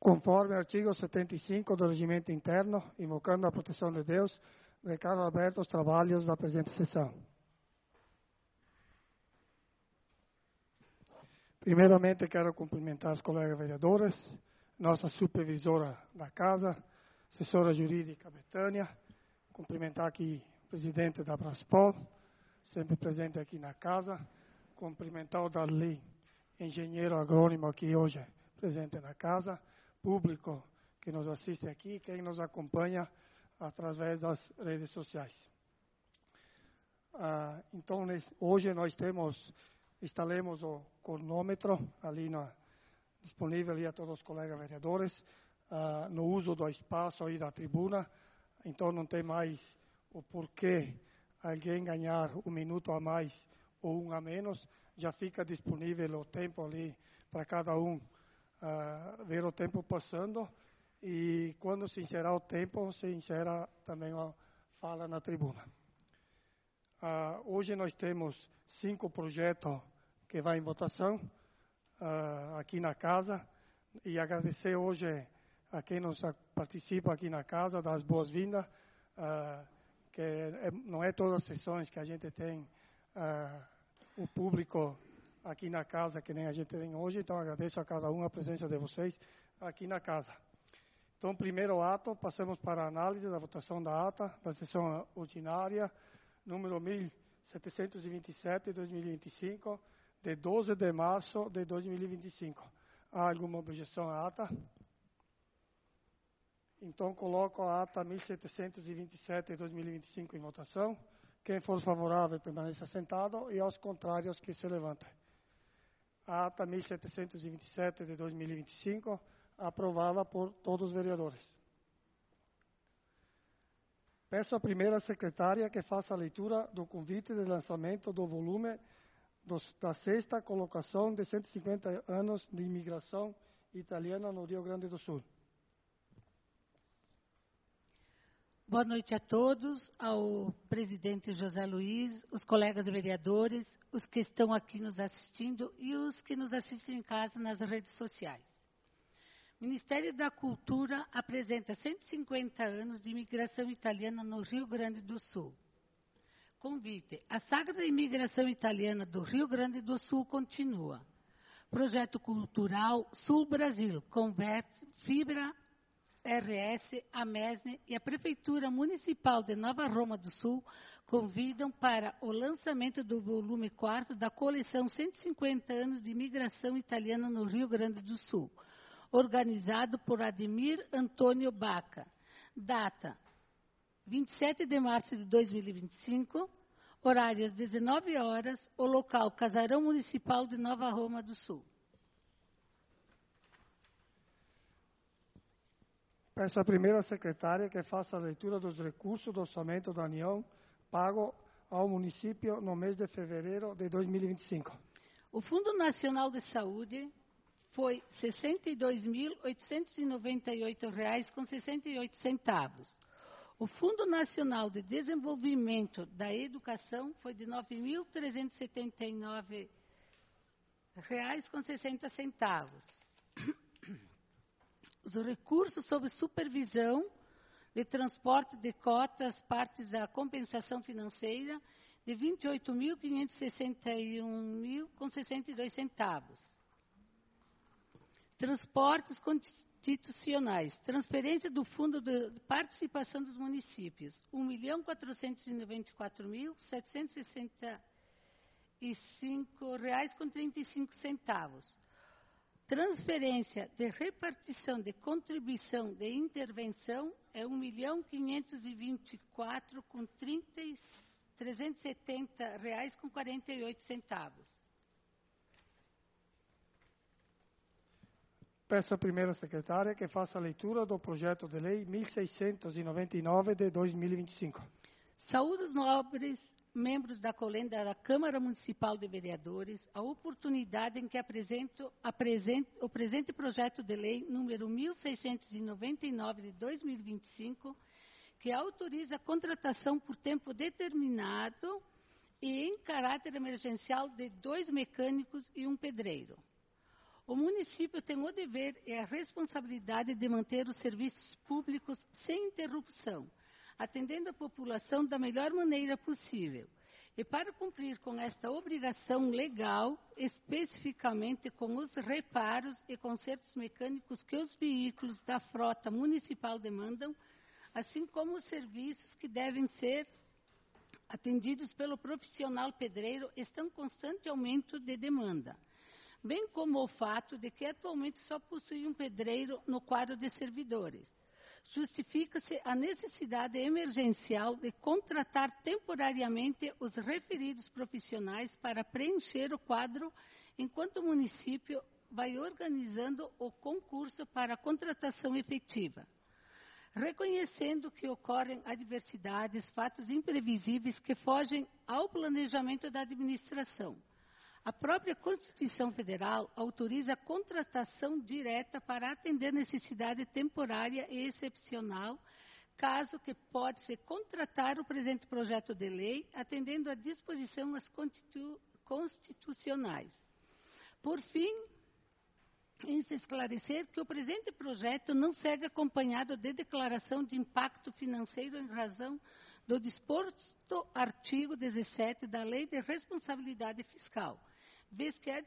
Conforme artigo 75 do Regimento Interno, invocando a proteção de Deus, declaro abertos os trabalhos da presente sessão. Primeiramente, quero cumprimentar os colegas vereadores, nossa supervisora da casa, assessora jurídica Betânia, cumprimentar aqui o presidente da Braspol, sempre presente aqui na casa, cumprimentar o Darli, engenheiro agrônomo aqui hoje presente na casa, público que nos assiste aqui, quem nos acompanha através das redes sociais. Então, hoje nós instalamos o cronômetro ali disponível ali a todos os colegas vereadores, no uso do espaço aí da tribuna, então não tem mais o porquê alguém ganhar um minuto a mais ou um a menos, já fica disponível o tempo ali para cada um ver o tempo passando, e quando se encerrar o tempo, se encerra também a fala na tribuna. Hoje nós temos 5 projetos que vão em votação aqui na casa, e agradecer hoje a quem nos participa aqui na casa, das boas-vindas, não é todas as sessões que a gente tem o público aqui na casa, que nem a gente tem hoje, então agradeço a cada um a presença de vocês aqui na casa. Então, primeiro ato, passamos para a análise da votação da ata da sessão ordinária, número 1727 de 2025, de 12 de março de 2025. Há alguma objeção à ata? Então, coloco a ata 1727 de 2025 em votação. Quem for favorável, permaneça sentado, e aos contrários, que se levantem. A ata 1727 de 2025, aprovada por todos os vereadores. Peço à primeira secretária que faça a leitura do convite de lançamento do volume da sexta colocação de 150 anos de imigração italiana no Rio Grande do Sul. Boa noite a todos, ao presidente José Luiz, os colegas vereadores, os que estão aqui nos assistindo e os que nos assistem em casa nas redes sociais. O Ministério da Cultura apresenta 150 anos de imigração italiana no Rio Grande do Sul. Convite: a saga da imigração italiana do Rio Grande do Sul continua. Projeto Cultural Sul Brasil, Converte, Fibra, RS, a MESNE e a Prefeitura Municipal de Nova Roma do Sul convidam para o lançamento do volume 4 da coleção 150 anos de imigração italiana no Rio Grande do Sul, organizado por Ademir Antônio Baca. Data: 27 de março de 2025, horário às 19 horas, o local Casarão Municipal de Nova Roma do Sul. Peço à primeira secretária que faça a leitura dos recursos do orçamento da União pago ao município no mês de fevereiro de 2025. O Fundo Nacional de Saúde foi R$ 62.898,68. O Fundo Nacional de Desenvolvimento da Educação foi de R$ 9.379,60. Os recursos sob supervisão de transporte de cotas, partes da compensação financeira, de R$ 28.561,62. Transportes constitucionais, transferência do Fundo de Participação dos Municípios, R$ 1.494.765,35. Transferência de repartição de contribuição de intervenção é R$ 1.524.370,48. Peço à primeira secretária que faça a leitura do projeto de lei 1699 de 2025. Saúde os nobres membros da Colenda da Câmara Municipal de Vereadores a oportunidade em que apresento o presente projeto de lei número 1699 de 2025, que autoriza a contratação por tempo determinado e em caráter emergencial de 2 mecânicos e um pedreiro. O município tem o dever e a responsabilidade de manter os serviços públicos sem interrupção, atendendo a população da melhor maneira possível. E para cumprir com esta obrigação legal, especificamente com os reparos e consertos mecânicos que os veículos da frota municipal demandam, assim como os serviços que devem ser atendidos pelo profissional pedreiro, estão em constante aumento de demanda, bem como o fato de que atualmente só possui um pedreiro no quadro de servidores. Justifica-se a necessidade emergencial de contratar temporariamente os referidos profissionais para preencher o quadro, enquanto o município vai organizando o concurso para a contratação efetiva. Reconhecendo que ocorrem adversidades, fatos imprevisíveis que fogem ao planejamento da administração. A própria Constituição Federal autoriza a contratação direta para atender necessidade temporária e excepcional, caso que pode-se contratar o presente projeto de lei, atendendo à disposição as constitucionais. Por fim, em se esclarecer que o presente projeto não segue acompanhado de declaração de impacto financeiro em razão do disposto artigo 17 da Lei de Responsabilidade Fiscal, vez que a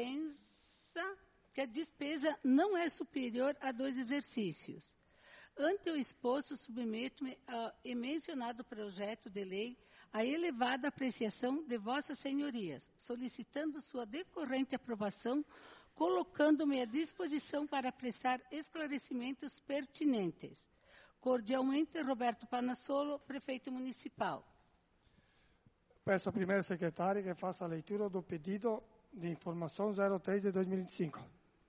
despesa não é superior a 2 exercícios. Ante o exposto, submeto-me ao mencionado projeto de lei à elevada apreciação de vossas senhorias, solicitando sua decorrente aprovação, colocando-me à disposição para prestar esclarecimentos pertinentes. Cordialmente, Roberto Panassolo, Prefeito Municipal. Peço à primeira secretária que faça a leitura do pedido de informação 03 de 2025.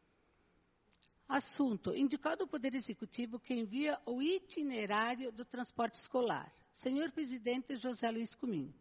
Assunto: indicado o Poder Executivo que envia o itinerário do transporte escolar. Senhor Presidente José Luiz Cumim.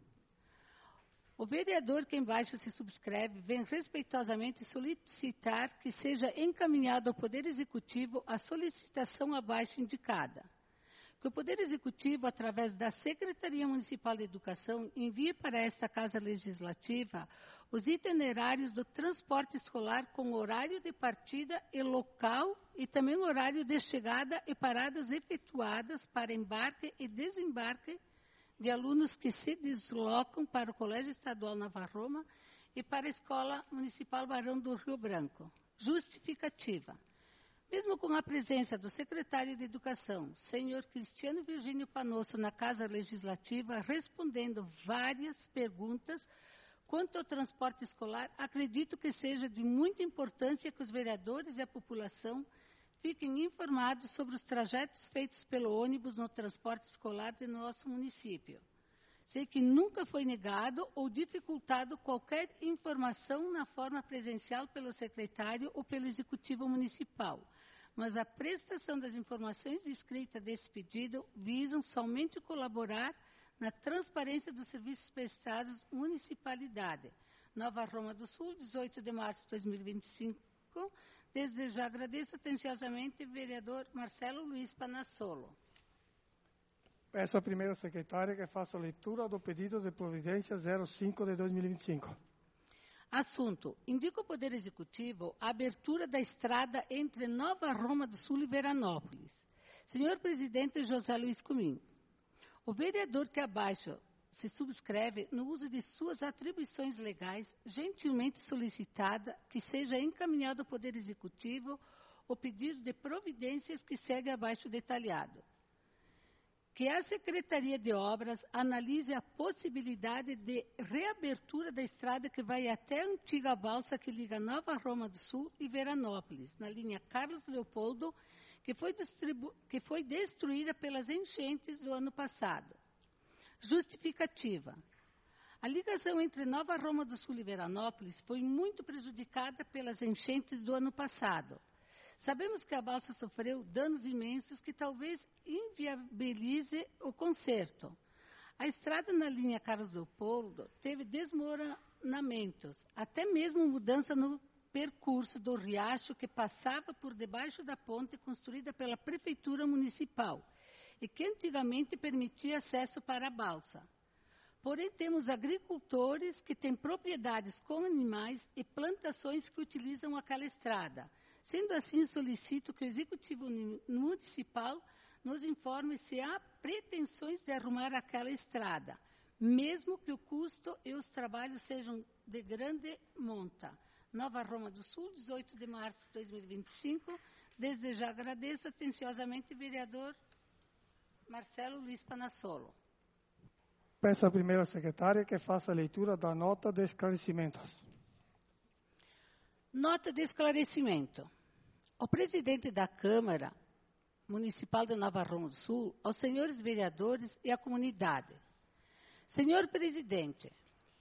O vereador que embaixo se subscreve vem respeitosamente solicitar que seja encaminhado ao Poder Executivo a solicitação abaixo indicada. Que o Poder Executivo, através da Secretaria Municipal de Educação, envie para esta Casa Legislativa os itinerários do transporte escolar com horário de partida e local e também horário de chegada e paradas efetuadas para embarque e desembarque de alunos que se deslocam para o Colégio Estadual Nova Roma e para a Escola Municipal Barão do Rio Branco. Justificativa. Mesmo com a presença do secretário de Educação, senhor Cristiano Virgínio Panosso, na Casa Legislativa, respondendo várias perguntas quanto ao transporte escolar, acredito que seja de muita importância que os vereadores e a população fiquem informados sobre os trajetos feitos pelo ônibus no transporte escolar de nosso município. Sei que nunca foi negado ou dificultado qualquer informação na forma presencial pelo secretário ou pelo executivo municipal, mas a prestação das informações escritas desse pedido visam somente colaborar na transparência dos serviços prestados municipalidade. Nova Roma do Sul, 18 de março de 2025. Desde já agradeço atenciosamente o vereador Marcelo Luiz Panassolo. Peço à primeira secretária que faça a leitura do pedido de providência 05 de 2025. Assunto: indica o Poder Executivo a abertura da estrada entre Nova Roma do Sul e Veranópolis. Senhor Presidente José Luiz Cumim, o vereador que abaixo se subscreve no uso de suas atribuições legais, gentilmente solicitada que seja encaminhado ao Poder Executivo o pedido de providências que segue abaixo detalhado. Que a Secretaria de Obras analise a possibilidade de reabertura da estrada que vai até a antiga balsa que liga Nova Roma do Sul e Veranópolis, na linha Carlos Leopoldo, que foi destruída pelas enchentes do ano passado. Justificativa. A ligação entre Nova Roma do Sul e Veranópolis foi muito prejudicada pelas enchentes do ano passado. Sabemos que a balsa sofreu danos imensos que talvez inviabilize o conserto. A estrada na linha Carlos Leopoldo teve desmoronamentos, até mesmo mudança no percurso do riacho que passava por debaixo da ponte construída pela Prefeitura Municipal e que antigamente permitia acesso para a balsa. Porém, temos agricultores que têm propriedades com animais e plantações que utilizam aquela estrada. Sendo assim, solicito que o Executivo Municipal nos informe se há pretensões de arrumar aquela estrada, mesmo que o custo e os trabalhos sejam de grande monta. Nova Roma do Sul, 18 de março de 2025. Desde já agradeço atenciosamente o vereador Marcelo Luiz Panassolo. Peço à primeira secretária que faça a leitura da nota de esclarecimentos. Nota de esclarecimento. Ao presidente da Câmara Municipal de Nova Roma do Sul, aos senhores vereadores e à comunidade. Senhor presidente,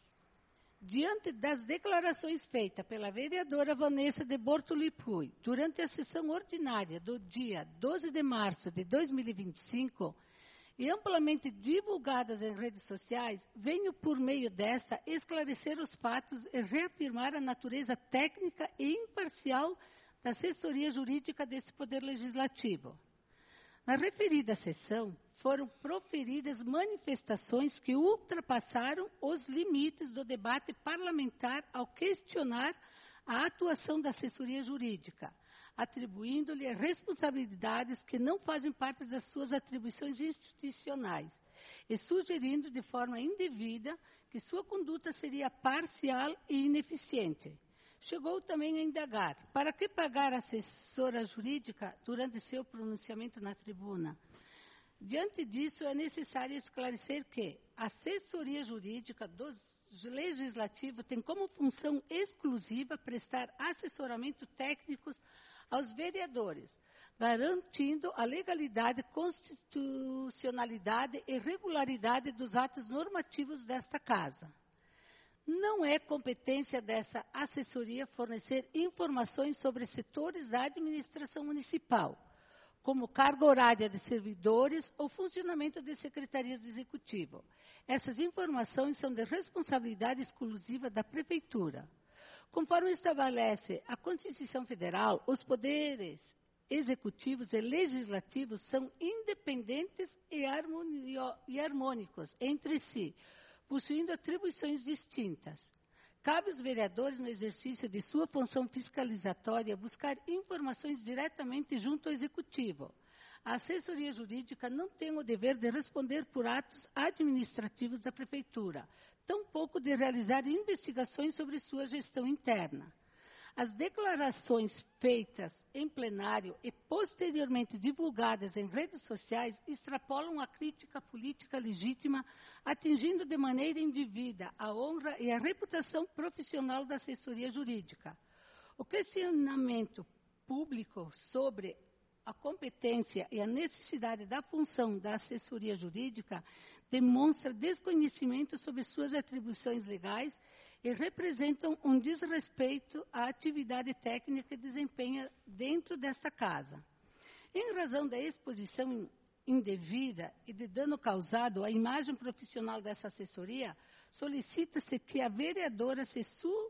diante das declarações feitas pela vereadora Vanessa de Bortolipui durante a sessão ordinária do dia 12 de março de 2025, e amplamente divulgadas em redes sociais, venho, por meio desta, esclarecer os fatos e reafirmar a natureza técnica e imparcial da assessoria jurídica desse Poder Legislativo. Na referida sessão, foram proferidas manifestações que ultrapassaram os limites do debate parlamentar ao questionar a atuação da assessoria jurídica, atribuindo-lhe responsabilidades que não fazem parte das suas atribuições institucionais e sugerindo de forma indevida que sua conduta seria parcial e ineficiente. Chegou também a indagar: para que pagar a assessora jurídica durante seu pronunciamento na tribuna? Diante disso, é necessário esclarecer que a assessoria jurídica do Legislativo tem como função exclusiva prestar assessoramento técnico aos vereadores, garantindo a legalidade, constitucionalidade e regularidade dos atos normativos desta Casa. Não é competência dessa assessoria fornecer informações sobre setores da administração municipal, como carga horária de servidores ou funcionamento de secretarias de executivo. Essas informações são de responsabilidade exclusiva da Prefeitura. Conforme estabelece a Constituição Federal, os poderes executivos e legislativos são independentes e harmônicos entre si, possuindo atribuições distintas. Cabe aos vereadores, no exercício de sua função fiscalizatória, buscar informações diretamente junto ao Executivo. A assessoria jurídica não tem o dever de responder por atos administrativos da Prefeitura, tampouco de realizar investigações sobre sua gestão interna. As declarações feitas em plenário e posteriormente divulgadas em redes sociais extrapolam a crítica política legítima, atingindo de maneira indevida a honra e a reputação profissional da assessoria jurídica. O questionamento público sobre a competência e a necessidade da função da assessoria jurídica demonstra desconhecimento sobre suas atribuições legais e representam um desrespeito à atividade técnica que desempenha dentro desta Casa. Em razão da exposição indevida e de dano causado à imagem profissional dessa assessoria, solicita-se que a vereadora se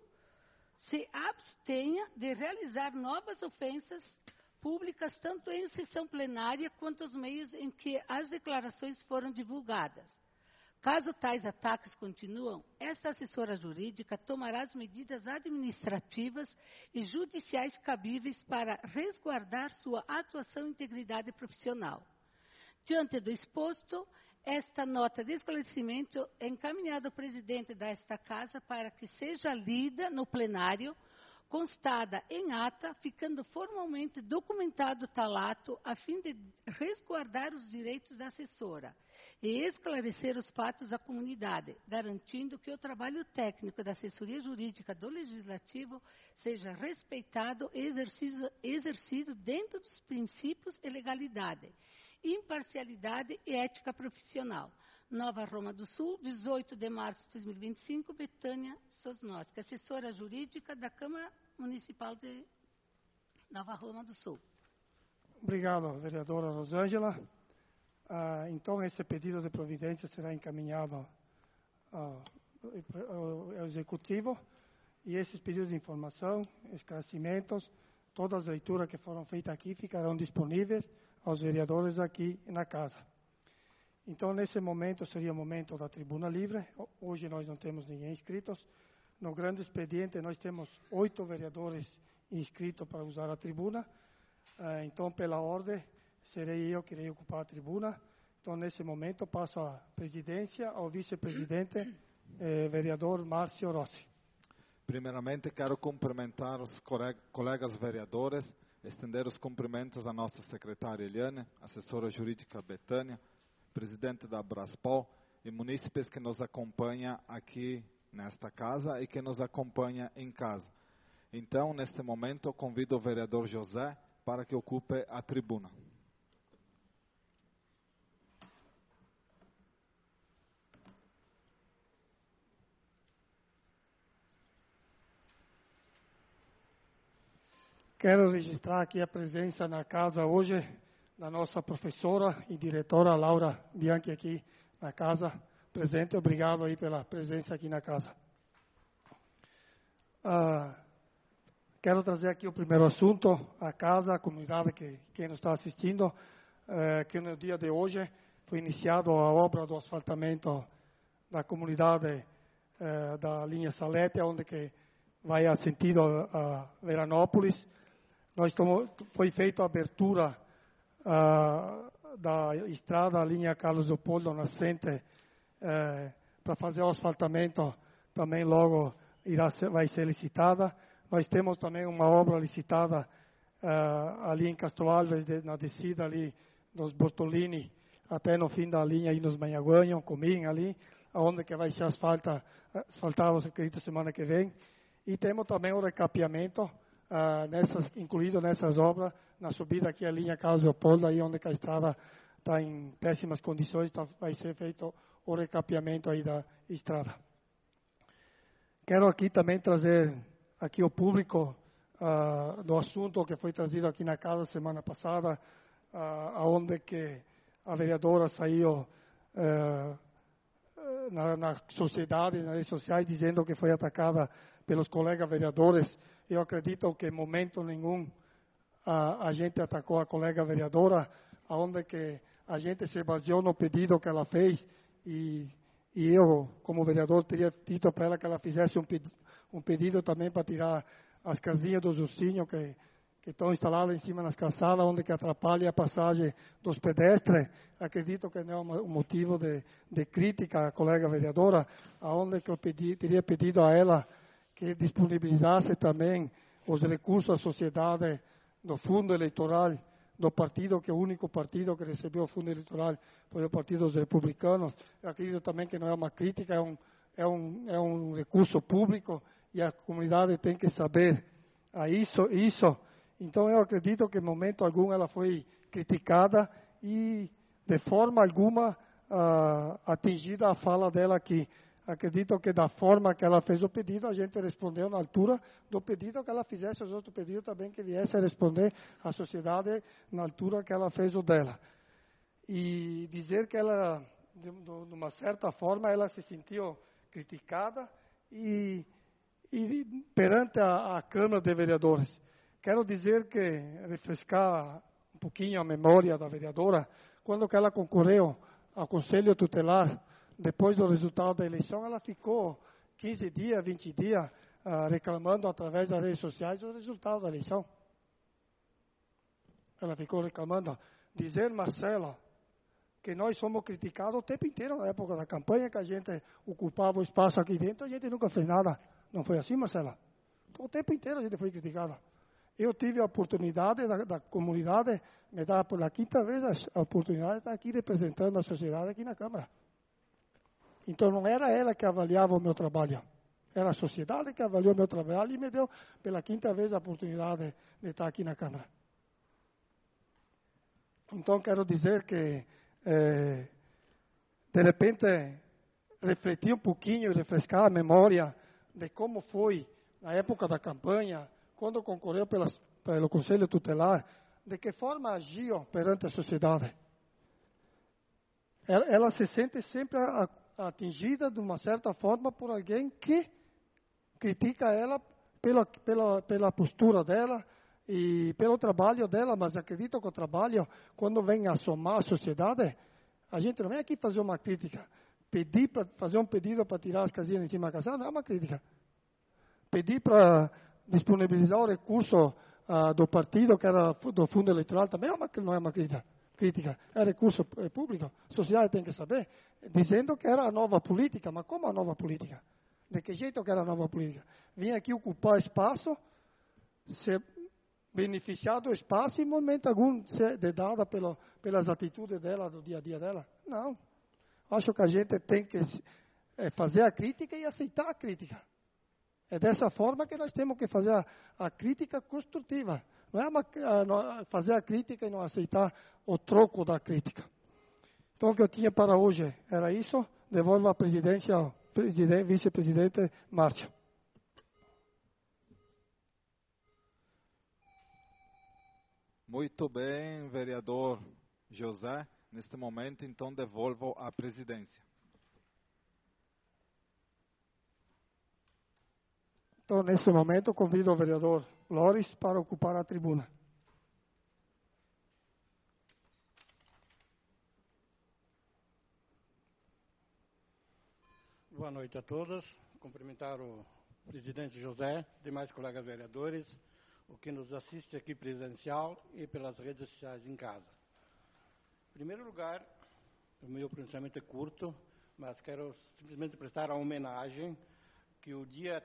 abstenha de realizar novas ofensas públicas, tanto em sessão plenária quanto os meios em que as declarações foram divulgadas. Caso tais ataques continuam, esta assessora jurídica tomará as medidas administrativas e judiciais cabíveis para resguardar sua atuação e integridade profissional. Diante do exposto, esta nota de esclarecimento é encaminhada ao presidente desta Casa para que seja lida no plenário, constada em ata, ficando formalmente documentado tal ato, a fim de resguardar os direitos da assessora e esclarecer os fatos à comunidade, garantindo que o trabalho técnico da assessoria jurídica do Legislativo seja respeitado e exercido dentro dos princípios e legalidade, imparcialidade e ética profissional. Nova Roma do Sul, 18 de março de 2025, Betânia Sosnowski, assessora jurídica da Câmara Municipal de Nova Roma do Sul. Obrigado, vereadora Rosângela. Então, esse pedido de providência será encaminhado ao Executivo e esses pedidos de informação, esclarecimentos, todas as leituras que foram feitas aqui ficarão disponíveis aos vereadores aqui na Casa. Então, nesse momento, seria o momento da tribuna livre. Hoje nós não temos ninguém inscritos. No grande expediente, nós temos 8 vereadores inscritos para usar a tribuna. Então, pela ordem, serei eu que irei ocupar a tribuna. Então, nesse momento, passo a presidência ao vice-presidente, vereador Márcio Rossi. Primeiramente, quero cumprimentar os colegas vereadores, estender os cumprimentos à nossa secretária Eliane, assessora jurídica Betânia, presidente da Braspol e munícipes que nos acompanham aqui nesta casa e que nos acompanham em casa. Então, neste momento, eu convido o vereador José para que ocupe a tribuna. Quero registrar aqui a presença na casa hoje da nossa professora e diretora Laura Bianchi aqui na casa presente. Obrigado aí pela presença aqui na casa. Quero trazer aqui o primeiro assunto, a casa, a comunidade que nos está assistindo, que no dia de hoje foi iniciada a obra do asfaltamento da comunidade da linha Salete, onde que vai a sentido a Veranópolis. Foi feita a abertura da estrada, a linha Carlos Leopoldo Nascente, para fazer o asfaltamento, também logo vai ser licitada. Nós temos também uma obra licitada ali em Castro Alves, na descida ali dos Bortolini, até no fim da linha, aí nos Manhaguanhos, Comim ali, onde que vai ser asfaltado, acredito, semana que vem. E temos também o recapeamento, incluído nessas obras, na subida aqui a linha Carlos Leopoldo, aí onde a estrada está em péssimas condições, vai ser feito o recapeamento aí da estrada. Quero aqui também trazer aqui o público do assunto que foi trazido aqui na casa semana passada, onde que a vereadora saiu na sociedade, nas redes sociais, dizendo que foi atacada pelos colegas vereadores. Eu acredito que em momento nenhum a gente atacou a colega vereadora, onde que a gente se baseou no pedido que ela fez e eu, como vereador, teria dito para ela que ela fizesse um pedido também para tirar as casinhas dos ursinhos que estão instaladas em cima das calçadas, onde que atrapalha a passagem dos pedestres. Acredito que não é um motivo de crítica à colega vereadora, onde que eu teria pedido a ela que disponibilizasse também os recursos à sociedade do fundo eleitoral do partido, que é o único partido que recebeu o fundo eleitoral foi o Partido dos Republicanos. Eu acredito também que não é uma crítica, é um recurso público e a comunidade tem que saber isso. Então eu acredito que em momento algum ela foi criticada e de forma alguma atingida a fala dela aqui. Acredito que da forma que ela fez o pedido, a gente respondeu na altura do pedido, que ela fizesse os outros pedidos também, que viesse a responder à sociedade na altura que ela fez o dela. E dizer que ela, de uma certa forma, ela se sentiu criticada e perante a Câmara de Vereadores. Quero dizer que, refrescar um pouquinho a memória da vereadora, quando que ela concorreu ao Conselho Tutelar, depois do resultado da eleição, ela ficou 15 dias, 20 dias, reclamando através das redes sociais o resultado da eleição. Ela ficou reclamando. Dizer, Marcelo, que nós somos criticados o tempo inteiro na época da campanha, que a gente ocupava o espaço aqui dentro, a gente nunca fez nada. Não foi assim, Marcela? O tempo inteiro a gente foi criticada. Eu tive a oportunidade da comunidade, me dá pela quinta vez a oportunidade de estar aqui representando a sociedade aqui na Câmara. Então não era ela que avaliava o meu trabalho, era a sociedade que avaliou o meu trabalho e me deu pela quinta vez a oportunidade de estar aqui na Câmara. Então quero dizer que, de repente, refletir um pouquinho e refrescar a memória de como foi na época da campanha, quando concorreu pelo Conselho Tutelar, de que forma agiu perante a sociedade. Ela se sente sempre atingida de uma certa forma por alguém que critica ela pela postura dela e pelo trabalho dela, mas acredito que o trabalho, quando vem a somar a sociedade, A gente não vem aqui fazer uma crítica. Fazer um pedido para tirar as casinhas em cima da casa não é uma crítica. Pedir para disponibilizar o recurso do partido, que era do fundo eleitoral, também não é uma crítica. É recurso público. A sociedade tem que saber. Dizendo que era a nova política. Mas como a nova política? De que jeito que era a nova política? Vinha aqui ocupar espaço, ser beneficiar do espaço e, em momento algum, ser dedada pelas atitudes dela, do dia a dia dela. Não. Acho que a gente tem que fazer a crítica e aceitar a crítica. É dessa forma que nós temos que fazer a crítica construtiva. Não é fazer a crítica e não aceitar o troco da crítica. Então, o que eu tinha para hoje era isso. Devolvo a presidência ao vice-presidente Márcio. Muito bem, vereador José. Neste momento, então, devolvo a presidência. Então, nesse momento, convido o vereador Loris para ocupar a tribuna. Boa noite a todos. Cumprimentar o presidente José, demais colegas vereadores, o que nos assiste aqui presencial e pelas redes sociais em casa. Em primeiro lugar, o meu pronunciamento é curto, mas quero simplesmente prestar a homenagem que o dia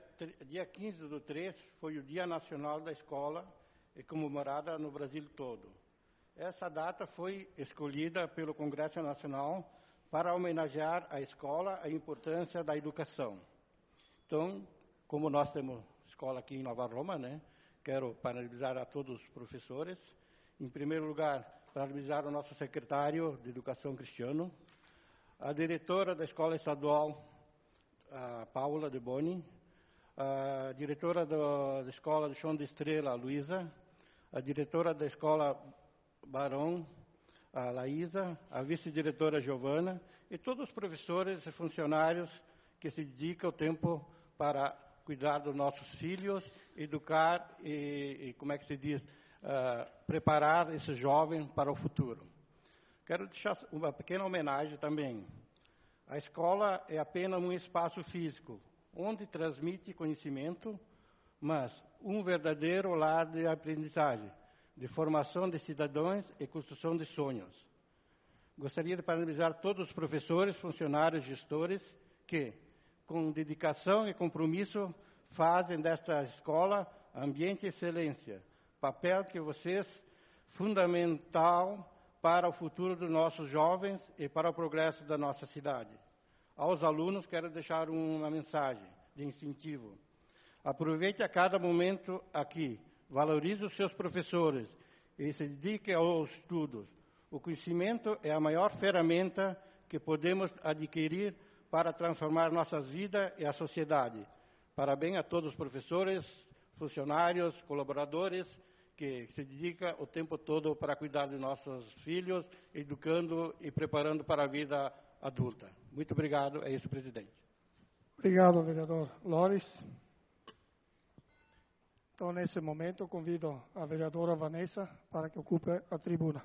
15/3 foi o Dia Nacional da Escola e comemorada no Brasil todo. Essa data foi escolhida pelo Congresso Nacional para homenagear a escola, a importância da educação. Então, como nós temos escola aqui em Nova Roma, né, quero parabenizar a todos os professores. Em primeiro lugar, parabenizar o nosso secretário de Educação, Cristiano, a diretora da Escola Estadual, a Paula De Boni, a diretora da Escola de Chão de Estrela, a Luísa, a diretora da Escola Barão, a Laísa, a vice-diretora Giovana e todos os professores e funcionários que se dedicam o tempo para cuidar dos nossos filhos, educar e como é que se diz, preparar esses jovens para o futuro. Quero deixar uma pequena homenagem também. A escola é apenas um espaço físico, onde transmite conhecimento, mas um verdadeiro lar de aprendizagem, de formação de cidadãos e construção de sonhos. Gostaria de parabenizar todos os professores, funcionários, gestores, que, com dedicação e compromisso, fazem desta escola ambiente de excelência, papel que vocês, fundamental para o futuro dos nossos jovens e para o progresso da nossa cidade. Aos alunos, quero deixar uma mensagem de incentivo. Aproveite a cada momento aqui, valorize os seus professores e se dedique aos estudos. O conhecimento é a maior ferramenta que podemos adquirir para transformar nossas vidas e a sociedade. Parabéns a todos os professores, funcionários, colaboradores, que se dedicam o tempo todo para cuidar de nossos filhos, educando e preparando para a vida adulta. Muito obrigado, é isso, presidente. Obrigado, vereador Loris. Então, nesse momento, eu convido a vereadora Vanessa para que ocupe a tribuna.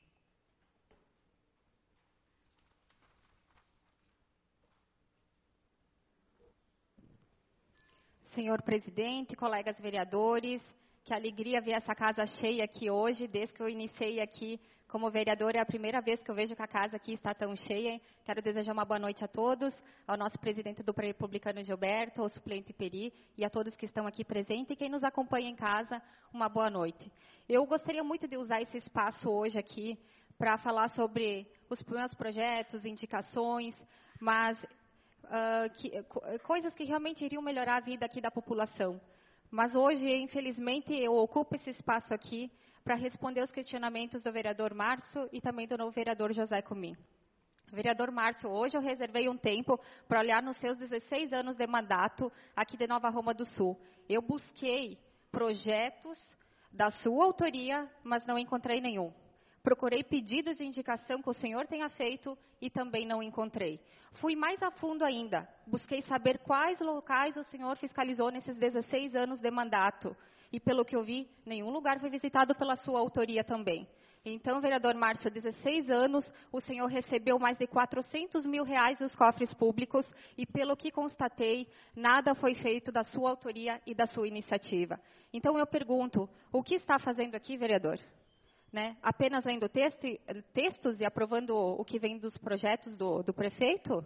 Senhor presidente, colegas vereadores, que alegria ver essa casa cheia aqui hoje. Desde que eu iniciei aqui como vereadora, é a primeira vez que eu vejo que a casa aqui está tão cheia. Quero desejar uma boa noite a todos, ao nosso presidente do Republicano Gilberto, ao suplente Peri e a todos que estão aqui presentes e quem nos acompanha em casa, uma boa noite. Eu gostaria muito de usar esse espaço hoje aqui para falar sobre os meus projetos, indicações, mas coisas que realmente iriam melhorar a vida aqui da população. Mas hoje, infelizmente, eu ocupo esse espaço aqui para responder os questionamentos do vereador Márcio e também do novo vereador José Comim. Vereador Márcio, hoje eu reservei um tempo para olhar nos seus 16 anos de mandato aqui de Nova Roma do Sul. Eu busquei projetos da sua autoria, mas não encontrei nenhum. Procurei pedidos de indicação que o senhor tenha feito e também não encontrei. Fui mais a fundo ainda. Busquei saber quais locais o senhor fiscalizou nesses 16 anos de mandato. E pelo que eu vi, nenhum lugar foi visitado pela sua autoria também. Então, vereador Márcio, há 16 anos, o senhor recebeu mais de 400 mil reais dos cofres públicos e, pelo que constatei, nada foi feito da sua autoria e da sua iniciativa. Então, eu pergunto, o que está fazendo aqui, vereador? Né? Apenas lendo textos e aprovando o que vem dos projetos do prefeito?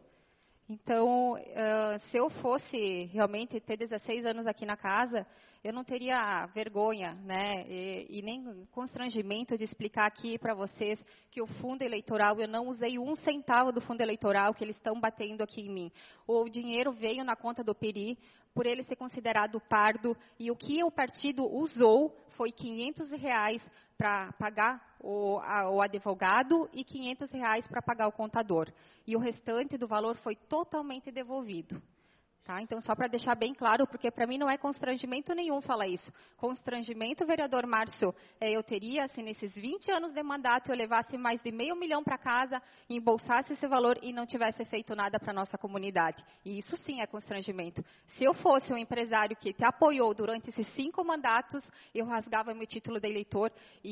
Então, se eu fosse realmente ter 16 anos aqui na casa, eu não teria vergonha, né, e nem constrangimento de explicar aqui para vocês que o fundo eleitoral, eu não usei 1 centavo do fundo eleitoral que eles estão batendo aqui em mim. O dinheiro veio na conta do Peri, por ele ser considerado pardo, e o que o partido usou foi R$500 para pagar o advogado e R$500 para pagar o contador. E o restante do valor foi totalmente devolvido. Tá? Então, só para deixar bem claro, porque para mim não é constrangimento nenhum falar isso. Constrangimento, vereador Márcio, eu teria se nesses 20 anos de mandato eu levasse mais de R$500 mil para casa, embolsasse esse valor e não tivesse feito nada para a nossa comunidade. E isso sim é constrangimento. Se eu fosse um empresário que te apoiou durante esses 5 mandatos, eu rasgava meu título de eleitor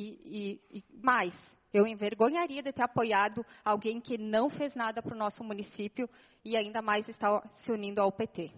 e mais. Eu envergonharia de ter apoiado alguém que não fez nada para o nosso município e ainda mais está se unindo ao PT.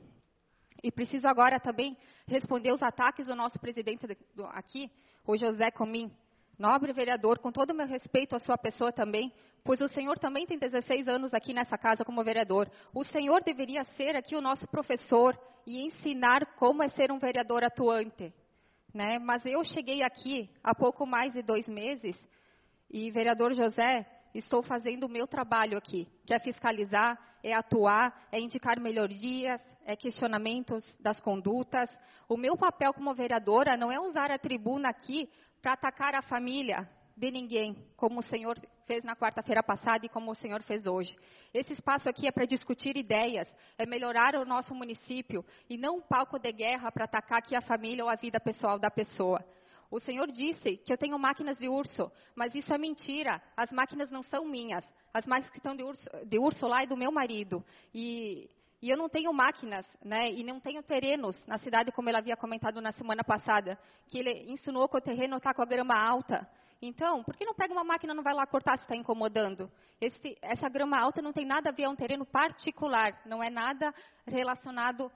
E preciso agora também responder os ataques do nosso presidente aqui, o José Comim. Nobre vereador, com todo o meu respeito à sua pessoa também, pois o senhor também tem 16 anos aqui nessa casa como vereador. O senhor deveria ser aqui o nosso professor e ensinar como é ser um vereador atuante. Né? Mas eu cheguei aqui há pouco mais de 2 meses e, vereador José, estou fazendo o meu trabalho aqui, que é fiscalizar, é atuar, é indicar melhorias, é questionamentos das condutas. O meu papel como vereadora não é usar a tribuna aqui para atacar a família de ninguém, como o senhor fez na quarta-feira passada e como o senhor fez hoje. Esse espaço aqui é para discutir ideias, é melhorar o nosso município e não um palco de guerra para atacar aqui a família ou a vida pessoal da pessoa. O senhor disse que eu tenho máquinas de urso, mas isso é mentira. As máquinas não são minhas. As máquinas que estão de urso lá é do meu marido. E eu não tenho máquinas, né, e não tenho terrenos na cidade, como ele havia comentado na semana passada, que ele insinuou que o terreno está com a grama alta. Então, por que não pega uma máquina e não vai lá cortar se está incomodando? Essa grama alta não tem nada a ver, é um terreno particular, não é nada relacionado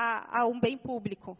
a um bem público.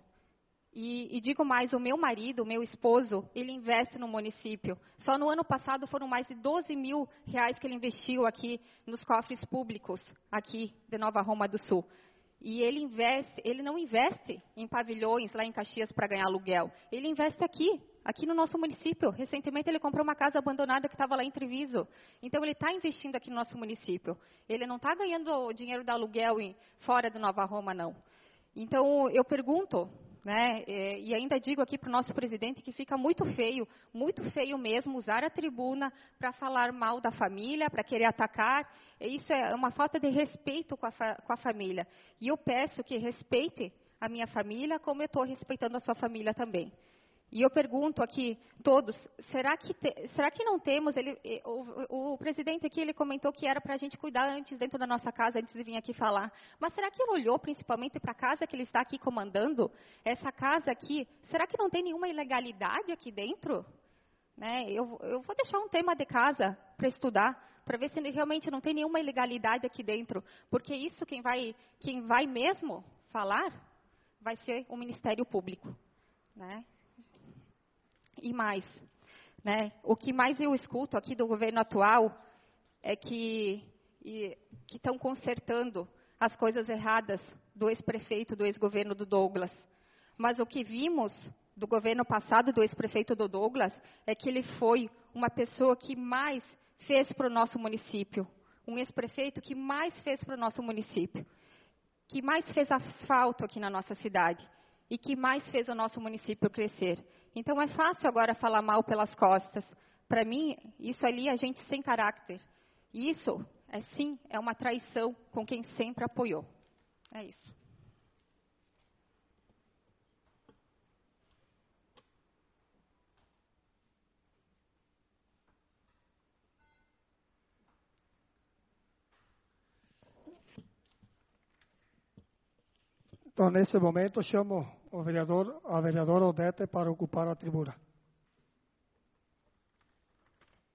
E digo mais, o meu marido, o meu esposo, ele investe no município. Só no ano passado foram mais de R$12 mil que ele investiu aqui nos cofres públicos, aqui de Nova Roma do Sul. E ele não investe em pavilhões lá em Caxias para ganhar aluguel. Ele investe aqui no nosso município. Recentemente ele comprou uma casa abandonada que estava lá em Treviso. Então ele está investindo aqui no nosso município. Ele não está ganhando o dinheiro do aluguel fora de Nova Roma, não. Então eu pergunto, né, e ainda digo aqui para o nosso presidente que fica muito feio mesmo, usar a tribuna para falar mal da família, para querer atacar. Isso é uma falta de respeito com a família. E eu peço que respeite a minha família, como eu estou respeitando a sua família também. E eu pergunto aqui, todos, será que não temos... O presidente aqui, ele comentou que era para a gente cuidar antes dentro da nossa casa, antes de vir aqui falar. Mas será que ele olhou principalmente para a casa que ele está aqui comandando? Essa casa aqui, será que não tem nenhuma ilegalidade aqui dentro? Né? Eu vou deixar um tema de casa para estudar, para ver se realmente não tem nenhuma ilegalidade aqui dentro. Porque isso, quem vai mesmo falar, vai ser o Ministério Público. Né? E mais, né? O que mais eu escuto aqui do governo atual é que estão consertando as coisas erradas do ex-prefeito, do ex-governo do Douglas. Mas o que vimos do governo passado, do ex-prefeito do Douglas, é que ele foi uma pessoa que mais fez para o nosso município. Um ex-prefeito que mais fez para o nosso município. Que mais fez asfalto aqui na nossa cidade. E que mais fez o nosso município crescer. Então, é fácil agora falar mal pelas costas. Para mim, isso ali é gente sem caráter. Isso, sim, é uma traição com quem sempre apoiou. É isso. Então, nesse momento, chamo a vereadora Odete para ocupar a tribuna.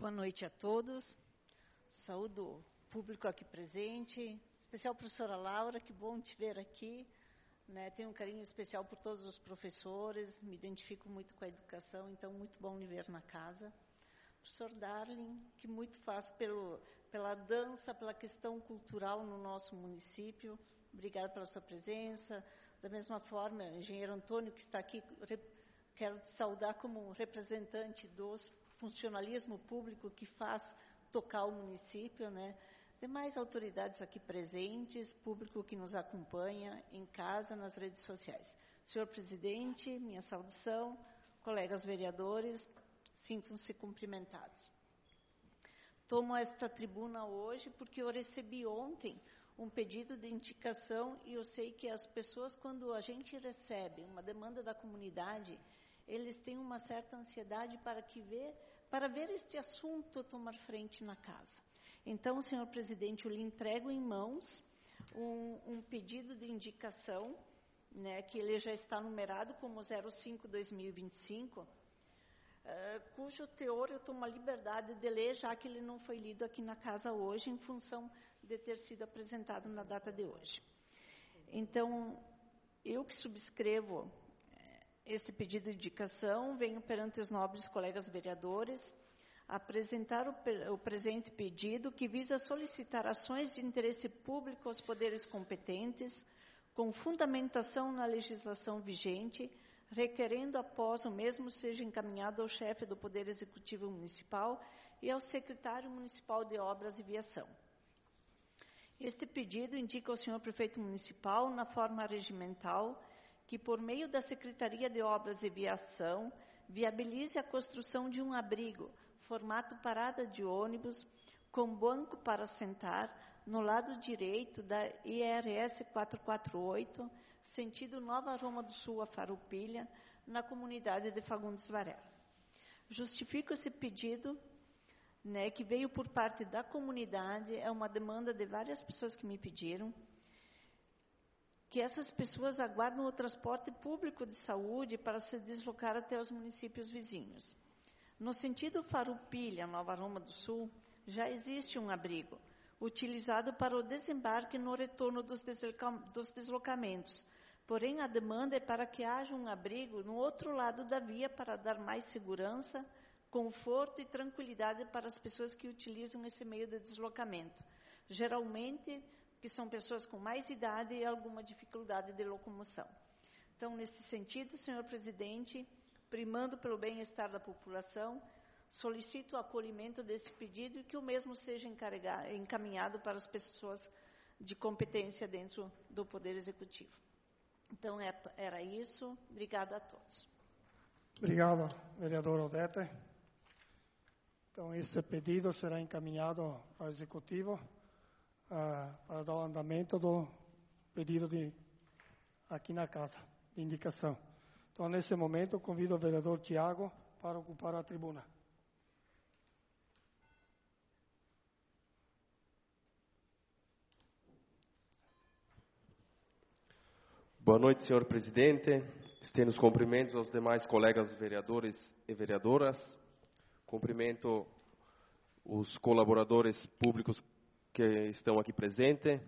Boa noite a todos. Saúdo o público aqui presente, em especial a professora Laura, que bom te ver aqui. Né? Tenho um carinho especial por todos os professores, me identifico muito com a educação, então muito bom lhe ver na casa. Professor Darling, que muito faz pela dança, pela questão cultural no nosso município. Obrigada pela sua presença. Da mesma forma, engenheiro Antônio, que está aqui, quero te saudar como representante do funcionalismo público que faz tocar o município, né? Demais autoridades aqui presentes, público que nos acompanha em casa, nas redes sociais. Senhor presidente, minha saudação, colegas vereadores, sintam-se cumprimentados. Tomo esta tribuna hoje porque eu recebi ontem um pedido de indicação e eu sei que as pessoas, quando a gente recebe uma demanda da comunidade, eles têm uma certa ansiedade para ver este assunto tomar frente na casa. Então, senhor presidente, eu lhe entrego em mãos um pedido de indicação, né, que ele já está numerado como 05-2025, cujo teor eu tomo a liberdade de ler, já que ele não foi lido aqui na casa hoje, em função de ter sido apresentado na data de hoje. Então, eu que subscrevo este pedido de indicação, venho perante os nobres colegas vereadores apresentar o presente pedido, que visa solicitar ações de interesse público aos poderes competentes, com fundamentação na legislação vigente, requerendo após o mesmo seja encaminhado ao chefe do Poder Executivo Municipal e ao secretário municipal de Obras e Viação. Este pedido indica ao senhor prefeito municipal, na forma regimental, que por meio da Secretaria de Obras e Viação, viabilize a construção de um abrigo, formato parada de ônibus, com banco para sentar, no lado direito da IRS 448, sentido Nova Roma do Sul a Farroupilha, na comunidade de Fagundes Varela. Justifico esse pedido, né, que veio por parte da comunidade, é uma demanda de várias pessoas que me pediram, que essas pessoas aguardam o transporte público de saúde para se deslocar até os municípios vizinhos. No sentido Farroupilha, Nova Roma do Sul, já existe um abrigo, utilizado para o desembarque no retorno dos deslocamentos. Porém, a demanda é para que haja um abrigo no outro lado da via para dar mais segurança, conforto e tranquilidade para as pessoas que utilizam esse meio de deslocamento. Geralmente, que são pessoas com mais idade e alguma dificuldade de locomoção. Então, nesse sentido, senhor presidente, primando pelo bem-estar da população, solicito o acolhimento desse pedido e que o mesmo seja encaminhado para as pessoas de competência dentro do Poder Executivo. Então, era isso. Obrigada a todos. Obrigado, vereador Odete. Então, esse pedido será encaminhado ao Executivo para dar o andamento do pedido aqui na casa, de indicação. Então, nesse momento, eu convido o vereador Tiago para ocupar a tribuna. Boa noite, senhor presidente. Estendo os cumprimentos aos demais colegas vereadores e vereadoras. Cumprimento os colaboradores públicos que estão aqui presentes.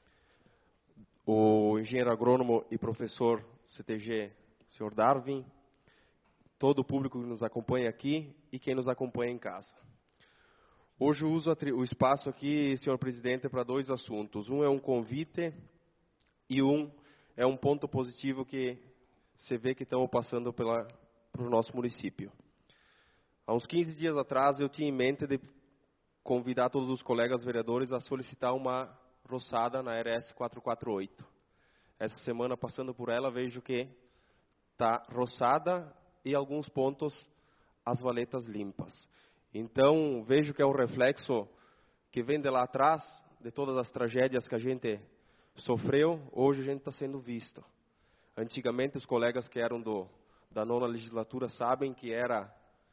O engenheiro agrônomo e professor CTG, senhor Darwin. Todo o público que nos acompanha aqui e quem nos acompanha em casa. Hoje eu uso o espaço aqui, senhor presidente, para dois assuntos. Um é um convite e é um ponto positivo que você vê que estamos passando para o nosso município. Há uns 15 dias atrás, eu tinha em mente de convidar todos os colegas vereadores a solicitar uma roçada na RS 448. Essa semana, passando por ela, vejo que está roçada e alguns pontos as valetas limpas. Então, vejo que é um reflexo que vem de lá atrás, de todas as tragédias que a gente sofreu, hoje a gente está sendo visto. Antigamente, os colegas que eram da nona legislatura sabem que era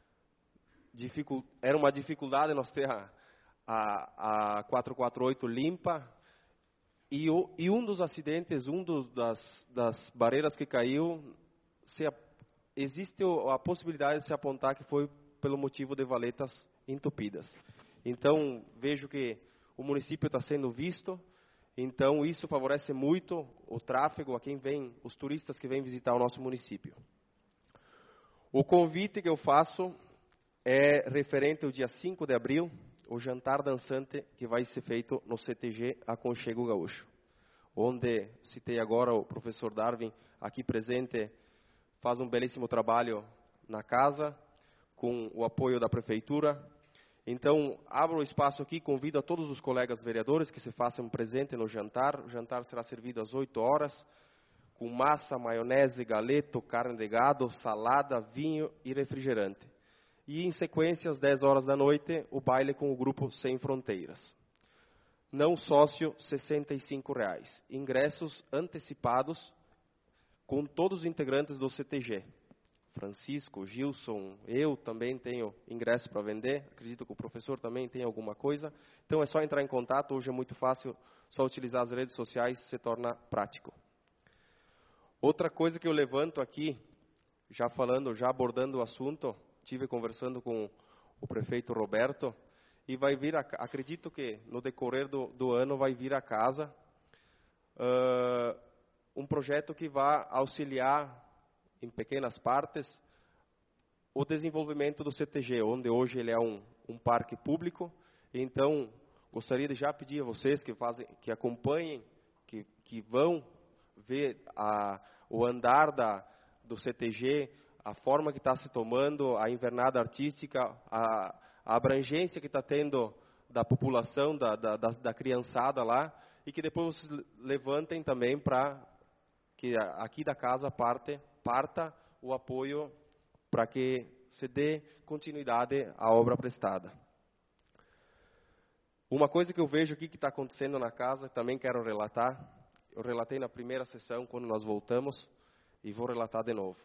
uma dificuldade nós ter a 448 limpa, e um dos acidentes, das barreiras que caiu, existe a possibilidade de se apontar que foi pelo motivo de valetas entupidas. Então, vejo que o município está sendo visto, então isso favorece muito o tráfego a quem vem, os turistas que vêm visitar o nosso município. O convite que eu faço é referente ao dia 5 de abril, o jantar dançante que vai ser feito no CTG Aconchego Gaúcho, onde, citei agora o professor Darwin, aqui presente, faz um belíssimo trabalho na casa, com o apoio da prefeitura. Então, abro o espaço aqui, convido a todos os colegas vereadores que se façam presente no jantar. O jantar será servido às 8 horas, com massa, maionese, galeto, carne de gado, salada, vinho e refrigerante. E, em sequência, às 10 horas da noite, o baile com o grupo Sem Fronteiras. Não sócio, R$ 65. Ingressos antecipados com todos os integrantes do CTG. Francisco, Gilson, eu também tenho ingresso para vender, acredito que o professor também tem alguma coisa. Então é só entrar em contato, hoje é muito fácil, só utilizar as redes sociais se torna prático. Outra coisa que eu levanto aqui, já abordando o assunto, tive conversando com o prefeito Roberto, e vai vir, acredito que no decorrer do ano vai vir a casa um projeto que vai auxiliar em pequenas partes o desenvolvimento do CTG, onde hoje ele é um parque público. Então, gostaria de já pedir a vocês que acompanhem, que vão ver o andar do CTG, a forma que está se tomando, a invernada artística, a abrangência que está tendo da população, da criançada lá, e que depois vocês levantem também para que aqui da casa parta o apoio para que se dê continuidade à obra prestada. Uma coisa que eu vejo aqui que está acontecendo na casa, também quero relatar. Eu relatei na primeira sessão, quando nós voltamos, e vou relatar de novo.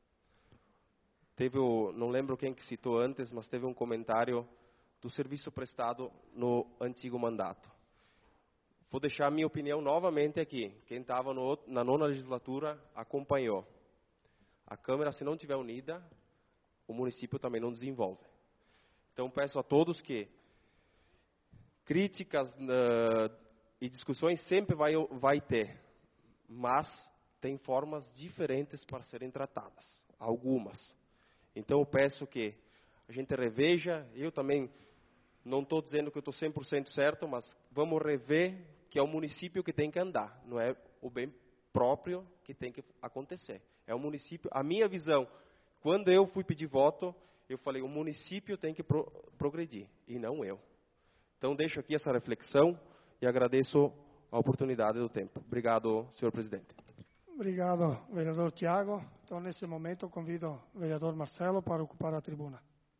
Não lembro quem que citou antes, mas teve um comentário do serviço prestado no antigo mandato. Vou deixar a minha opinião novamente aqui. Quem estava na 9ª legislatura acompanhou. A Câmara, se não estiver unida, o município também não desenvolve. Então, peço a todos que críticas e discussões sempre vai ter, mas tem formas diferentes para serem tratadas, algumas. Então, eu peço que a gente reveja, eu também não estou dizendo que eu estou 100% certo, mas vamos rever que é o município que tem que andar, não é o bem próprio que tem que acontecer. É o município, a minha visão, quando eu fui pedir voto, eu falei, o município tem que progredir, e não eu. Então, deixo aqui essa reflexão e agradeço a oportunidade do tempo. Obrigado, senhor presidente. Obrigado, vereador Tiago. Então, nesse momento, convido o vereador Marcelo para ocupar a tribuna.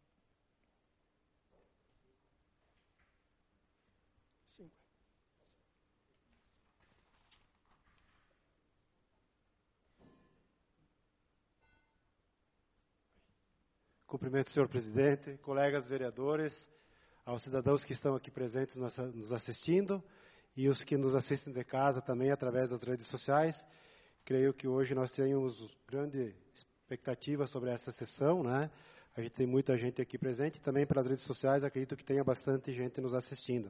Cumprimento o senhor presidente, colegas vereadores, aos cidadãos que estão aqui presentes nos assistindo e os que nos assistem de casa também através das redes sociais. Creio que hoje nós temos grande expectativa sobre essa sessão, né? A gente tem muita gente aqui presente, também pelas redes sociais acredito que tenha bastante gente nos assistindo.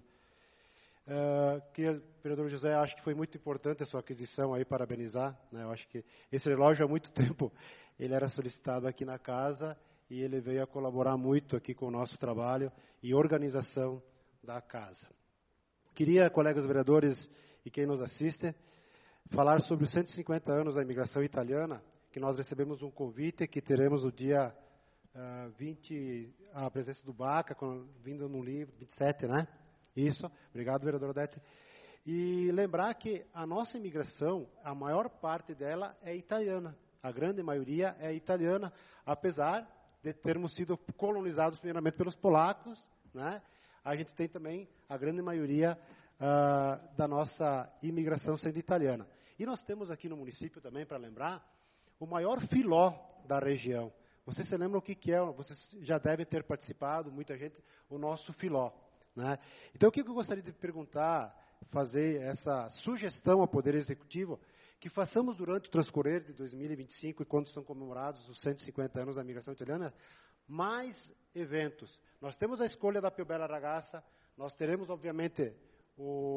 Vereador José, acho que foi muito importante a sua aquisição aí, parabenizar, né? Eu acho que esse relógio há muito tempo ele era solicitado aqui na casa e ele veio a colaborar muito aqui com o nosso trabalho e organização da casa. Queria, colegas vereadores e quem nos assiste, falar sobre os 150 anos da imigração italiana, que nós recebemos um convite que teremos no dia 20, a presença do Baca, vindo no livro, 27, né? Isso, obrigado, vereador Odete. E lembrar que a nossa imigração, a maior parte dela é italiana, a grande maioria é italiana, apesar de termos sido colonizados primeiramente pelos polacos, né? A gente tem também a grande maioria da nossa imigração sendo italiana. E nós temos aqui no município também, para lembrar, o maior filó da região. Vocês se lembram o que é? Vocês já devem ter participado, muita gente, o nosso filó, né? Então, o que eu gostaria de perguntar, fazer essa sugestão ao Poder Executivo, que façamos durante o transcorrer de 2025, e quando são comemorados os 150 anos da imigração italiana, mais eventos. Nós temos a escolha da Più Bella Ragazza, nós teremos, obviamente, o